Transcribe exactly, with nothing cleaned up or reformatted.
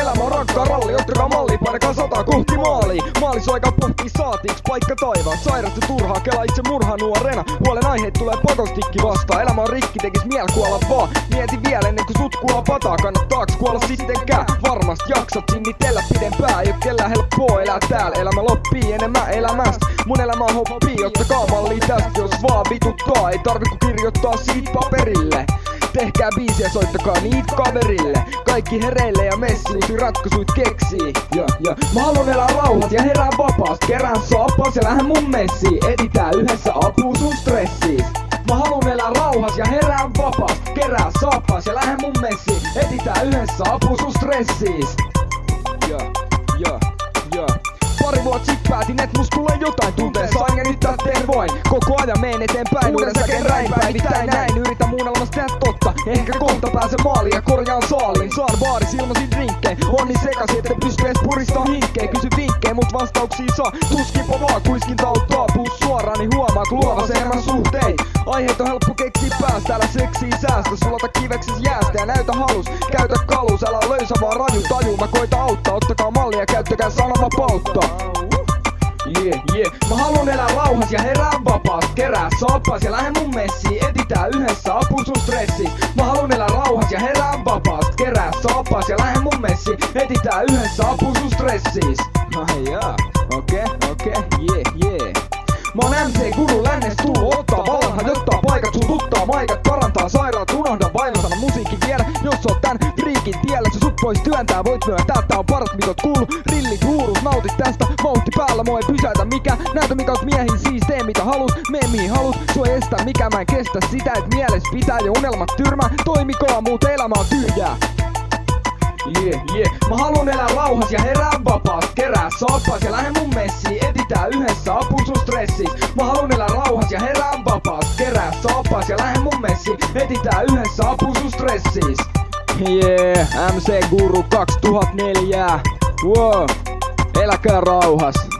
Elämä on rankkaa ralli, ottakaa malli, painakaa sataa kohti maaliin. Maalisuaika pohtii saatiiks paikka taivaan. Sairasta turhaa, kelaa itse murhaa nuorena. Huolen aiheet tulee pakostikki vastaan. Elämä on rikki, tekis miel kuolla vaan. Mieti vielä ennen kuin sut kuolla pataa. Kannattaaks kuolla sittenkään? Varmast jaksat sinnitellä pidempää. Ei oo kellään helppoa elää täällä. Elämä loppii enemmän elämästä. Mun elämä on hoppii, ottakaa mallia tästä. Jos vaan vituttaa, ei tarvi ku kirjoittaa siitä paperille. Tehkää biisiä, soittakaa niitä kaverille. Kaikki hereille ja messi, uusi ratkaisuit keksii. Ja, ja. Mä haluun elää rauhat ja herää vapaast. Kerään soppas ja lähden mun messiin. Etitään yhdessä apuu sun stressiis. Mä haluun elää rauhas ja herään vapaast. Kerää soppas ja lähden mun messiin. Etitään yhdessä apuu sun stressiis. Ja, ja, ja. Pari vuot sit päätin, et mus tulee jotain tunteen. Sain ja nyt teen voin. Koko ajan meen eteenpäin, uuden säkeen räin päivittäin näin. Yritä muun elämästä tehdä totta. Ehkä kohta pääsen maaliin ja korjaan saaliin. Saan baaris ilmasin drinkkei. On niin sekaisin, ette pysty ees puristaa hinkkei. Kysy vinkkei, mut vastauksia saa. Tuskipa vaan, kuiskinta auttaa. Puu suoraan, niin huomaa kun luovas elämän suhtein. Aiheet on helppo keksiä päästä. Älä seksii säästä, sulata kiveksis jäästä ja näytä halus. Käytä kalus, älä löysä vaan raju taju. Mä koitan auttaa, ottakaa mallia ja käyttäkää sananvapautta. Yeah, yeah. Mä haluun elää rauhas ja herään vapaast. Kerää soppas ja lähden mun messiin. Etitään yhdessä apuu sun stressiis. Mä haluun elää rauhas ja herään vapaast. Kerää soppas ja lähden mun messiin. Etitään yhdessä apuu sun stressiis. Ai jaa, okei, okay, okei, okay, yeah, yeah. Mä oon M C-guru lännest tullu ottaa vallan, hajottaa paikat, sun tuttaa maikat, parantaa sairaat, unohda vain sana musiikin vielä. Jos oot tän friikin tiellä, se sut pois työntää, voit myöntää, tää on paras mit oot kuullu. Rillit huurus, nautit tästä, vauhti päällä, mua ei pysäytä mikä. Näytä mikä oot miehin siis, tee mitä halus, mee mihin halus. Sua ei estä mikä, mä en kestä sitä, et mieles pitää ja unelmat tyrmää. Toimikaa, muut elämä on tyhjää. Yeah, yeah. Mä haluun elää rauhas ja herää vapaast. Kerää soppas ja lähden mun messiin. Etitään yhdessä apuu sun stressiis. Mä haluun elää rauhas ja herää vapaast. Kerää soppas ja lähden mun messiin. Etitään yhdessä apuu sun stressiis. Yeah, M C-guru kaksituhattaneljä. Wow, eläkää rauhas.